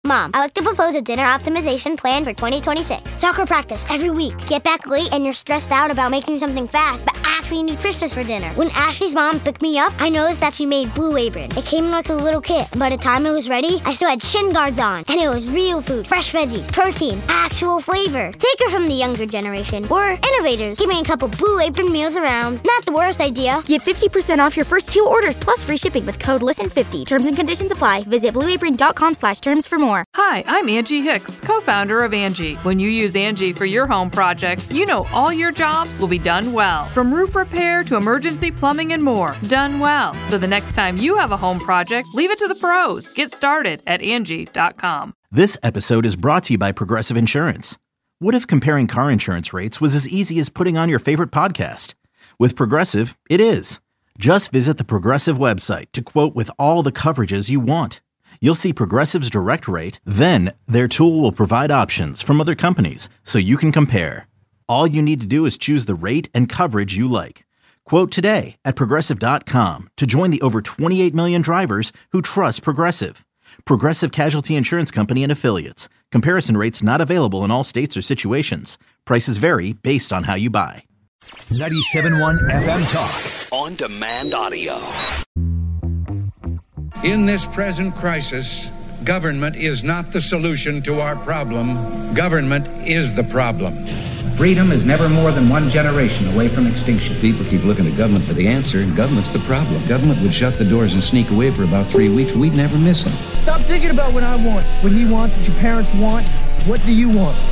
Mom, I'd like to propose a dinner optimization plan for 2026. Soccer practice every week. Get back late and you're stressed out about making something fast, but actually nutritious for dinner. When Ashley's mom picked me up, I noticed that she made Blue Apron. It came like a little kit. By the time it was ready, I still had shin guards on. And it was real food, fresh veggies, protein, actual flavor. Take her from the younger generation. We're innovators, keeping a couple Blue Apron meals around. Not the worst idea. Get 50% off your first 2 orders plus free shipping with code LISTEN50. Terms and conditions apply. Visit blueapron.com/terms for more. Hi, I'm Angie Hicks, co-founder of Angie. When you use Angie for your home projects, you know all your jobs will be done well. From roof repair to emergency plumbing and more. Done well. So the next time you have a home project, leave it to the pros. Get started at Angie.com. This episode is brought to you by Progressive Insurance. What if comparing car insurance rates was as easy as putting on your favorite podcast? With Progressive, it is. Just visit the Progressive website to quote with all the coverages you want. You'll see Progressive's direct rate, then their tool will provide options from other companies so you can compare. All you need to do is choose the rate and coverage you like. Quote today at Progressive.com to join the over 28 million drivers who trust Progressive. Progressive Casualty Insurance Company and Affiliates. Comparison rates not available in all states or situations. Prices vary based on how you buy. 97.1 FM Talk. On demand audio. In this present crisis, government is not the solution to our problem. Government is the problem. Freedom is never more than one generation away from extinction. People keep looking to government for the answer, and government's the problem. Government would shut the doors and sneak away for about 3 weeks. We'd never miss them. Stop thinking about what I want, what he wants, what your parents want. What do you want?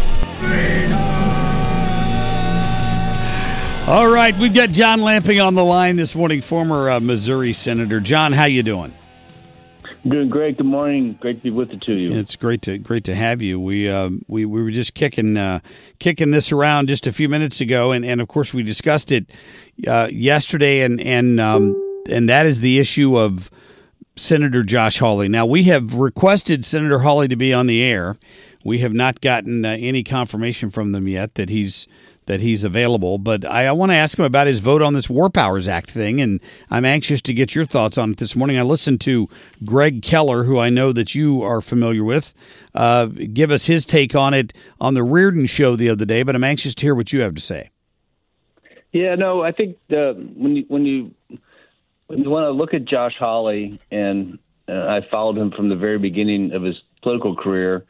All right, we've got John Lamping on the line this morning, former Missouri Senator. John, how you doing? Doing great. Good morning. Great to be with the two of you. It's great to have you. We were just kicking this around just a few minutes ago, and of course we discussed it yesterday, and that is the issue of Senator Josh Hawley. Now we have requested Senator Hawley to be on the air. We have not gotten any confirmation from them yet that he's available, but I want to ask him about his vote on this War Powers Act thing, and I'm anxious to get your thoughts on it this morning. I listened to Greg Keller, who I know that you are familiar with, give us his take on it on the Reardon show the other day, but I'm anxious to hear what you have to say. Yeah, no, I think when you want to look at Josh Hawley, and I followed him from the very beginning of his political career,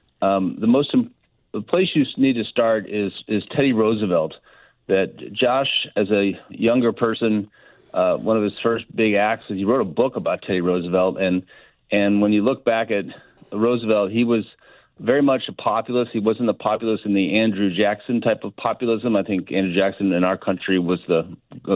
the place you need to start is Teddy Roosevelt. That Josh, as a younger person, one of his first big acts is he wrote a book about Teddy Roosevelt. And when you look back at Roosevelt, he was very much a populist. He wasn't a populist in the Andrew Jackson type of populism. I think Andrew Jackson in our country was the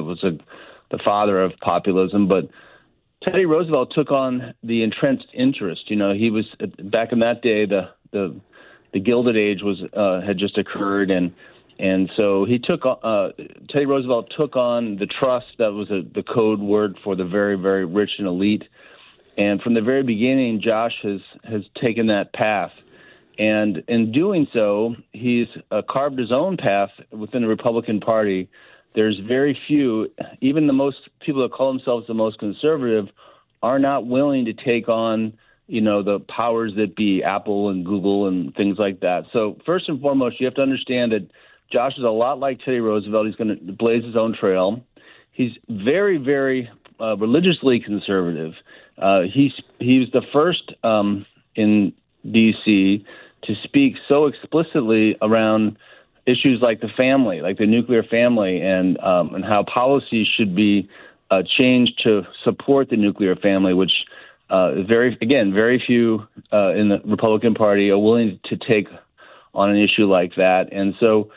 father of populism. But Teddy Roosevelt took on the entrenched interest. You know, he was back in that day, the Gilded Age had just occurred, and so he took Teddy Roosevelt took on the trust that was the code word for the very, very rich and elite. And from the very beginning, Josh has taken that path, and in doing so, he's carved his own path within the Republican Party. There's very few, even the most people that call themselves the most conservative, are not willing to take on the powers that be, Apple and Google and things like that. So first and foremost, you have to understand that Josh is a lot like Teddy Roosevelt. He's going to blaze his own trail. He's very, very religiously conservative. He was the first in D.C. to speak so explicitly around issues like the family, like the nuclear family, and how policies should be changed to support the nuclear family, which very few in the Republican Party are willing to take on an issue like that. And so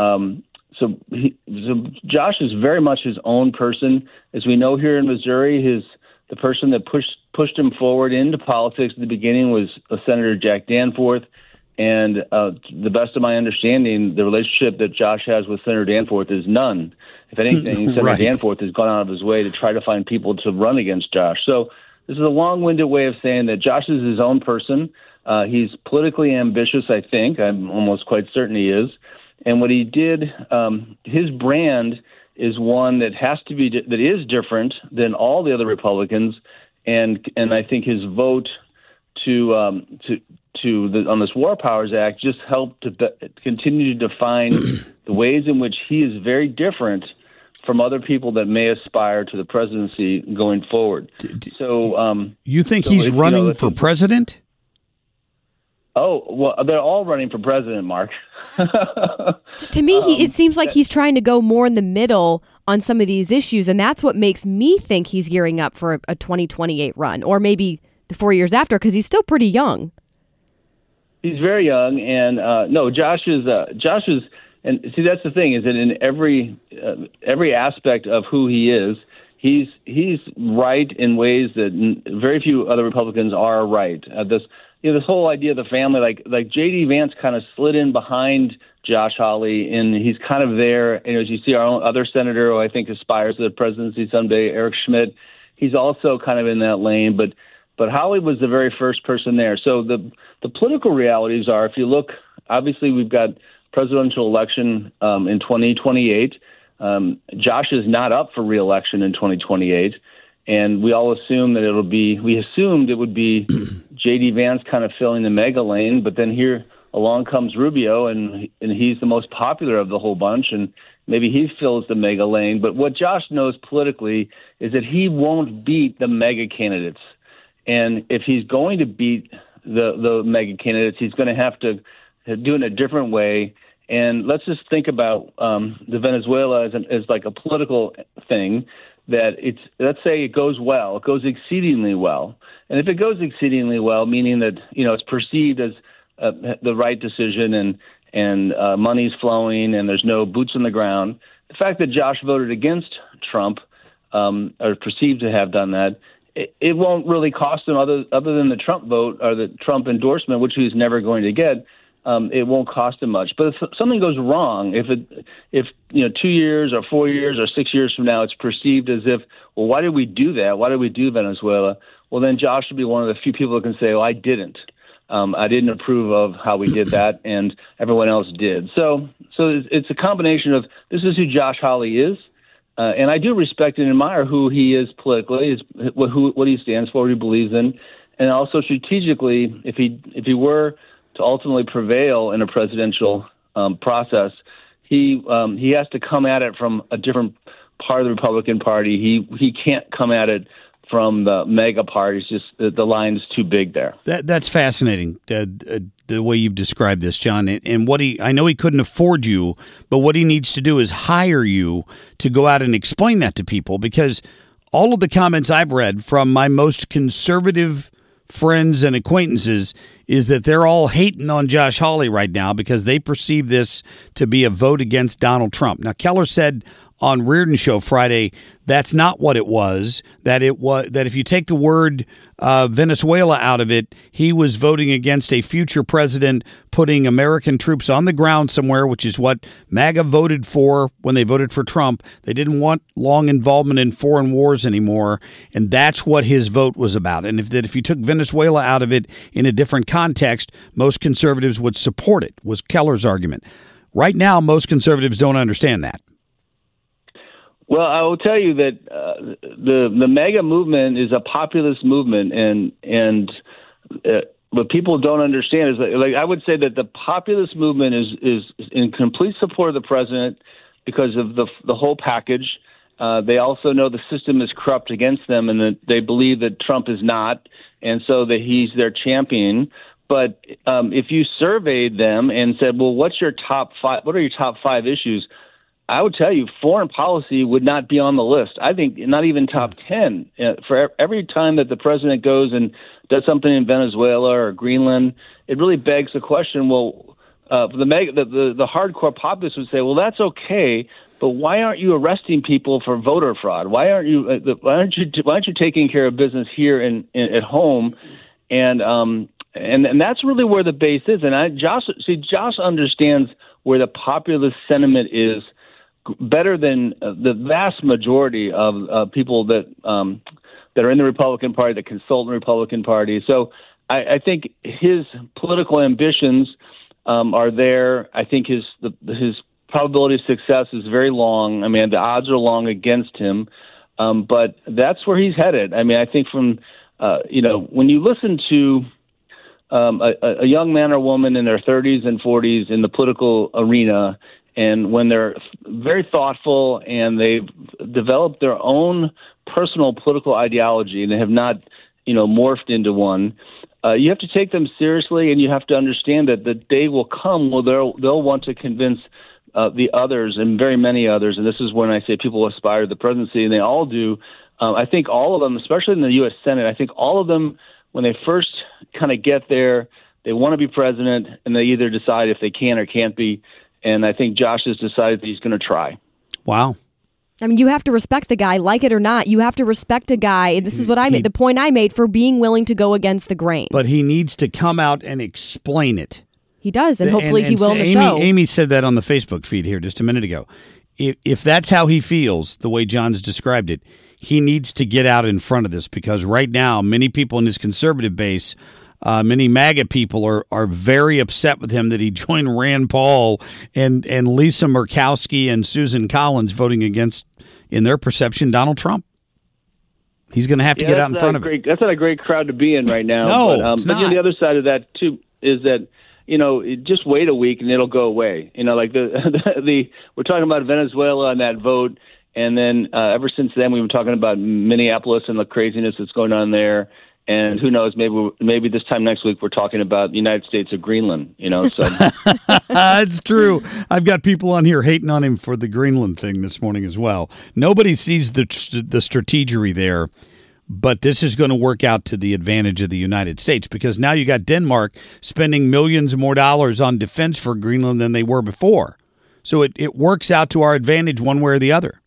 Josh is very much his own person. As we know here in Missouri, the person that pushed him forward into politics at the beginning was Senator Jack Danforth. And the best of my understanding, the relationship that Josh has with Senator Danforth is none. If anything, Senator Right. Danforth has gone out of his way to try to find people to run against Josh. So this is a long-winded way of saying that Josh is his own person. He's politically ambitious, I think. I'm almost quite certain he is. And what he did, his brand is one that that is different than all the other Republicans. And I think his vote to on this War Powers Act just help to continue to define the ways in which he is very different from other people that may aspire to the presidency going forward. So, you think he's running for president? Oh, well, they're all running for president, Mark. To me, it seems like he's trying to go more in the middle on some of these issues, and that's what makes me think he's gearing up for a 2028 run, or maybe the 4 years after, because he's still pretty young. He's very young, and no, Josh is, and see, that's the thing, is that in every aspect of who he is, he's right in ways that very few other Republicans are right. This whole idea of the family, like J.D. Vance kind of slid in behind Josh Hawley, and he's kind of there. And as you see, our own other senator, who I think aspires to the presidency someday, Eric Schmidt, he's also kind of in that lane. But Hawley was the very first person there. So the political realities are, if you look, obviously we've got presidential election in 2028. Josh is not up for re-election in 2028. And we all assume that we assumed it would be J.D. Vance kind of filling the mega lane, but then here along comes Rubio, and he's the most popular of the whole bunch, and maybe he fills the mega lane. But what Josh knows politically is that he won't beat the mega candidates. And if he's going to beat the mega candidates, he's going to have to do it in a different way. And let's just think about the Venezuela as like a political thing. That let's say it goes well, it goes exceedingly well. And if it goes exceedingly well, meaning that, it's perceived as the right decision and money's flowing and there's no boots on the ground, the fact that Josh voted against Trump, or perceived to have done that, it won't really cost him other than the Trump vote or the Trump endorsement, which he's never going to get. It won't cost him much. But if something goes wrong, if 2 years or 4 years or 6 years from now, it's perceived as if, well, why did we do that? Why did we do Venezuela? Well, then Josh would be one of the few people that can say, oh, I didn't. I didn't approve of how we did that, and everyone else did. So it's a combination of this is who Josh Hawley is, and I do respect and admire who he is politically, what he stands for, what he believes in, and also strategically, if he were to ultimately prevail in a presidential process, he has to come at it from a different part of the Republican Party. He can't come at it from the mega parties. Just the line is too big there. That's fascinating, the way you've described this, John. And I know he couldn't afford you, but what he needs to do is hire you to go out and explain that to people, because all of the comments I've read from my most conservative friends and acquaintances is that they're all hating on Josh Hawley right now because they perceive this to be a vote against Donald Trump. Now, Keller said on Reardon Show Friday that's not what it was, that if you take the word Venezuela out of it, he was voting against a future president putting American troops on the ground somewhere, which is what MAGA voted for when they voted for Trump. They didn't want long involvement in foreign wars anymore, and that's what his vote was about. And if you took Venezuela out of it in a different context, most conservatives would support it, was Keller's argument. Right now, most conservatives don't understand that. Well, I will tell you that the MAGA movement is a populist movement, and what people don't understand is that, like, I would say that the populist movement is in complete support of the president because of the whole package. They also know the system is corrupt against them, and that they believe that Trump is not, and so that he's their champion. But if you surveyed them and said, "Well, what are your top 5 issues?" I would tell you foreign policy would not be on the list. I think not even top 10. For every time that the president goes and does something in Venezuela or Greenland, it really begs the question, well, the hardcore populists would say, well, that's okay, but why aren't you arresting people for voter fraud? Why aren't you taking care of business here at home? And that's really where the base is. And Josh understands where the populist sentiment is better than the vast majority of people that are in the Republican Party, that consult in the Republican Party. So I think his political ambitions are there. I think his probability of success is very long. I mean, the odds are long against him, but that's where he's headed. I mean, I think from when you listen to a young man or woman in their 30s and 40s in the political arena, and when they're very thoughtful and they've developed their own personal political ideology and they have not, morphed into one, you have to take them seriously, and you have to understand that the day will come where they'll want to convince the others, and very many others, and this is when I say people aspire to the presidency, and they all do. I think all of them, especially in the U.S. Senate, I think all of them, when they first kind of get there, they want to be president, and they either decide if they can or can't be. And I think Josh has decided that he's going to try. Wow. I mean, you have to respect the guy, like it or not. You have to respect a guy. And this is what I made, the point I made, for being willing to go against the grain. But he needs to come out and explain it. He does, and hopefully he will in the show. Amy said that on the Facebook feed here just a minute ago. If that's how he feels, the way John's described it, he needs to get out in front of this, because right now many people in his conservative base, many MAGA people are very upset with him that he joined Rand Paul and Lisa Murkowski and Susan Collins voting against, in their perception, Donald Trump. He's going to have to get out in front of it. That's not a great crowd to be in right now. No, it's not. The other side of that, too, is that, just wait a week and it'll go away. Like we're talking about Venezuela and that vote. And then ever since then, we've been talking about Minneapolis and the craziness that's going on there. And who knows, maybe this time next week we're talking about the United States of Greenland, So it's true. I've got people on here hating on him for the Greenland thing this morning as well. Nobody sees the strategery there, but this is going to work out to the advantage of the United States, because now you got Denmark spending millions more dollars on defense for Greenland than they were before. So it works out to our advantage one way or the other.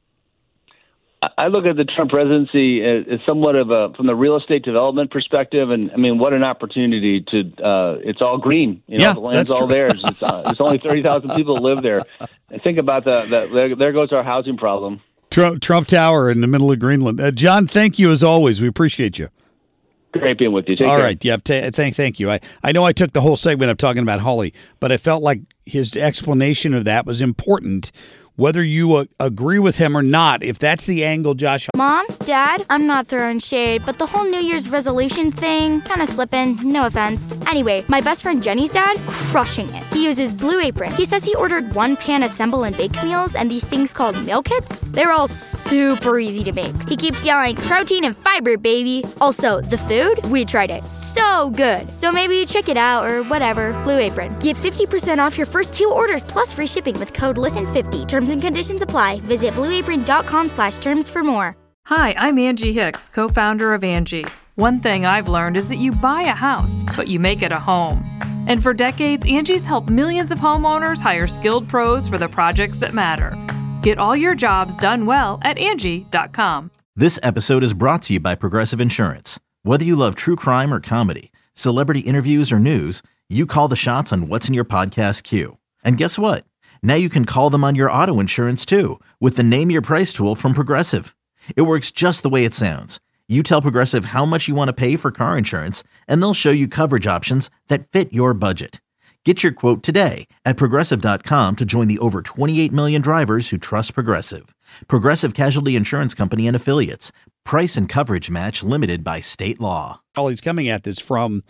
I look at the Trump presidency as somewhat of from the real estate development perspective, and I mean, what an opportunity to. It's all green, the land's all theirs. It's only 30,000 people live there. And think about there goes our housing problem. Trump Tower in the middle of Greenland. John, thank you as always. We appreciate you. Great being with you. Take all care. Right. Yep. Thank you. I know I took the whole segment of talking about Hawley, but I felt like his explanation of that was important. Whether you agree with him or not, if that's the angle, Josh. Mom, Dad, I'm not throwing shade, but the whole New Year's resolution thing, kind of slipping, no offense. Anyway, my best friend Jenny's dad, crushing it. He uses Blue Apron. He says he ordered one-pan assemble and bake meals and these things called meal kits. They're all super easy to make. He keeps yelling, protein and fiber, baby. Also, the food, we tried it. So good. So maybe check it out or whatever. Blue Apron. Get 50% off your first 2 orders plus free shipping with code LISTEN50. Terms and conditions apply. Visit blueapron.com/terms for more. Hi, I'm Angie Hicks, co-founder of Angie. One thing I've learned is that you buy a house, but you make it a home. And for decades, Angie's helped millions of homeowners hire skilled pros for the projects that matter. Get all your jobs done well at Angie.com. This episode is brought to you by Progressive Insurance. Whether you love true crime or comedy, celebrity interviews or news, you call the shots on what's in your podcast queue. And guess what? Now you can call them on your auto insurance too, with the Name Your Price tool from Progressive. It works just the way it sounds. You tell Progressive how much you want to pay for car insurance, and they'll show you coverage options that fit your budget. Get your quote today at Progressive.com to join the over 28 million drivers who trust Progressive. Progressive Casualty Insurance Company and Affiliates. Price and coverage match limited by state law. All he's coming at this from,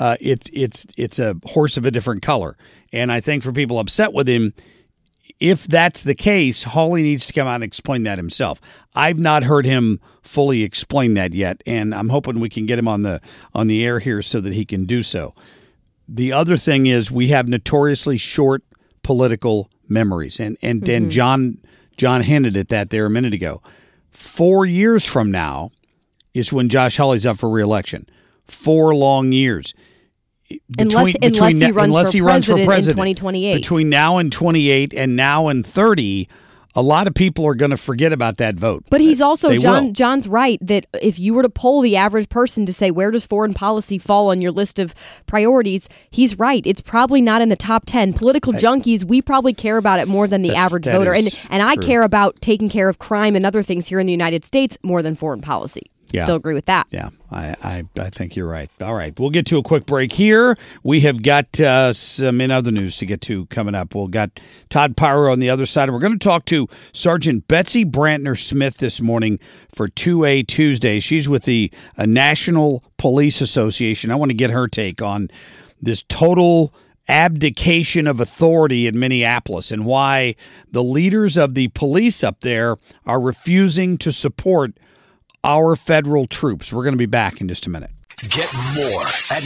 it's a horse of a different color. And I think for people upset with him, if that's the case, Hawley needs to come out and explain that himself. I've not heard him fully explain that yet, and I'm hoping we can get him on the air here so that he can do so. The other thing is we have notoriously short political memories, and John hinted at that there a minute ago. 4 years from now is when Josh Hawley's up for re-election. 4 long years. Unless he runs for president in 2028. Between now and 28 and now and 30, a lot of people are going to forget about that vote. But he's also, John's right, that if you were to poll the average person to say, where does foreign policy fall on your list of priorities, he's right. It's probably not in the top 10. Political junkies, we probably care about it more than the average voter. And I care about taking care of crime and other things here in the United States more than foreign policy. still agree with that. Yeah, I think you're right. All right, we'll get to a quick break here. We have got some other news to get to coming up. We'll got Todd Pyro on the other side. We're going to talk to Sergeant Betsy Brantner Smith this morning for 2A Tuesday. She's with the National Police Association. I want to get her take on this total abdication of authority in Minneapolis and why the leaders of the police up there are refusing to support our federal troops. We're going to be back in just a minute. Get more at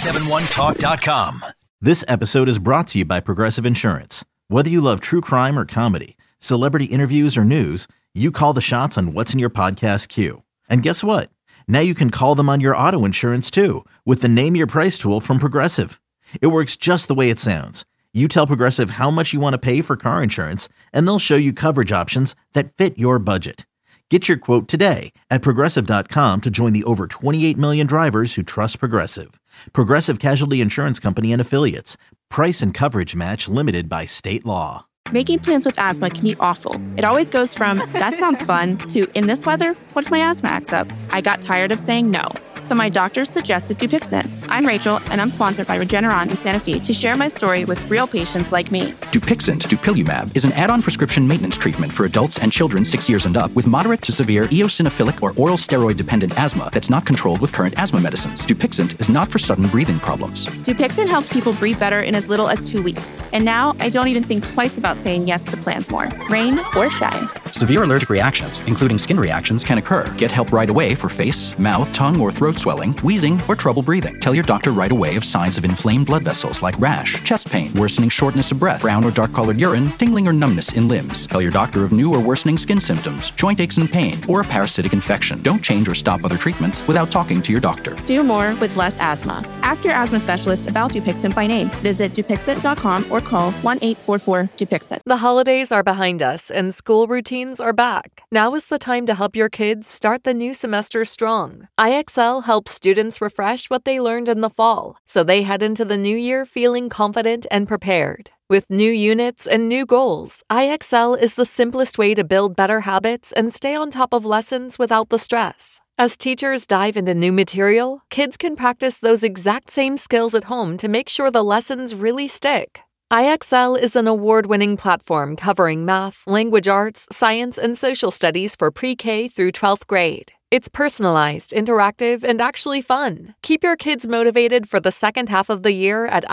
971talk.com. This episode is brought to you by Progressive Insurance. Whether you love true crime or comedy, celebrity interviews or news, you call the shots on what's in your podcast queue. And guess what? Now you can call them on your auto insurance too with the Name Your Price tool from Progressive. It works just the way it sounds. You tell Progressive how much you want to pay for car insurance, and they'll show you coverage options that fit your budget. Get your quote today at Progressive.com to join the over 28 million drivers who trust Progressive. Progressive Casualty Insurance Company and Affiliates. Price and coverage match limited by state law. Making plans with asthma can be awful. It always goes from, that sounds fun, to, in this weather, what if my asthma acts up? I got tired of saying no, so my doctor suggested Dupixent. I'm Rachel, and I'm sponsored by Regeneron in Santa Fe to share my story with real patients like me. Dupixent, dupilumab, is an add-on prescription maintenance treatment for adults and children 6 years and up with moderate to severe eosinophilic or oral steroid-dependent asthma that's not controlled with current asthma medicines. Dupixent is not for sudden breathing problems. Dupixent helps people breathe better in as little as 2 weeks. And now I don't even think twice about saying yes to plans more, rain or shine. Severe allergic reactions, including skin reactions, can occur. Get help right away for face, mouth, tongue, or throat swelling, wheezing, or trouble breathing. Tell your doctor right away of signs of inflamed blood vessels like rash, chest pain, worsening shortness of breath, brown or dark-colored urine, tingling or numbness in limbs. Tell your doctor of new or worsening skin symptoms, joint aches and pain, or a parasitic infection. Don't change or stop other treatments without talking to your doctor. Do more with less asthma. Ask your asthma specialist about Dupixent by name. Visit Dupixent.com or call 1-844-DUPIXENT. The holidays are behind us and school routines are back. Now is the time to help your kids start the new semester strong. IXL helps students refresh what they learned in the fall, so they head into the new year feeling confident and prepared. With new units and new goals, IXL is the simplest way to build better habits and stay on top of lessons without the stress. As teachers dive into new material, kids can practice those exact same skills at home to make sure the lessons really stick. IXL is an award-winning platform covering math, language arts, science, and social studies for pre-K through 12th grade. It's personalized, interactive, and actually fun. Keep your kids motivated for the second half of the year at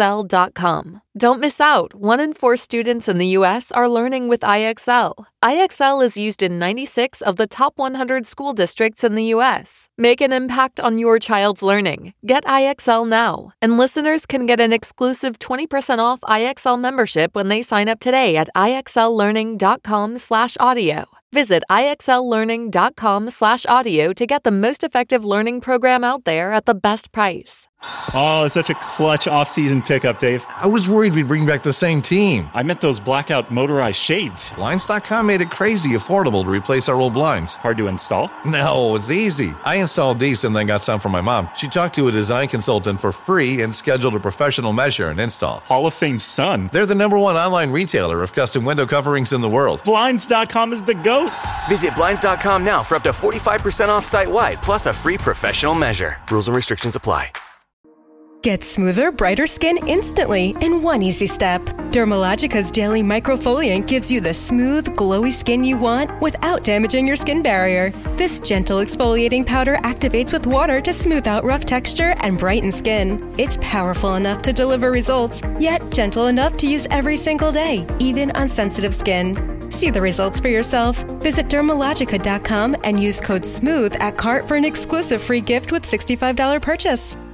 IXL.com. Don't miss out. 1 in 4 students in the U.S. are learning with IXL. IXL is used in 96 of the top 100 school districts in the U.S. Make an impact on your child's learning. Get IXL now. And listeners can get an exclusive 20% off IXL membership when they sign up today at IXLlearning.com/audio. Visit IXLlearning.com/audio to get the most effective learning program out there at the best price. Oh, it's such a clutch off-season pickup, Dave. I was worried we'd bring back the same team. I meant those blackout motorized shades. Blinds.com made it crazy affordable to replace our old blinds. Hard to install? No, it's easy. I installed these and then got some for my mom. She talked to a design consultant for free and scheduled a professional measure and install. Hall of Fame son. They're the #1 online retailer of custom window coverings in the world. Blinds.com is the GOAT. Visit Blinds.com now for up to 45% off site-wide, plus a free professional measure. Rules and restrictions apply. Get smoother, brighter skin instantly in one easy step. Dermalogica's daily microfoliant gives you the smooth, glowy skin you want without damaging your skin barrier. This gentle exfoliating powder activates with water to smooth out rough texture and brighten skin. It's powerful enough to deliver results, yet gentle enough to use every single day, even on sensitive skin. See the results for yourself. Visit Dermalogica.com and use code SMOOTH at cart for an exclusive free gift with $65 purchase.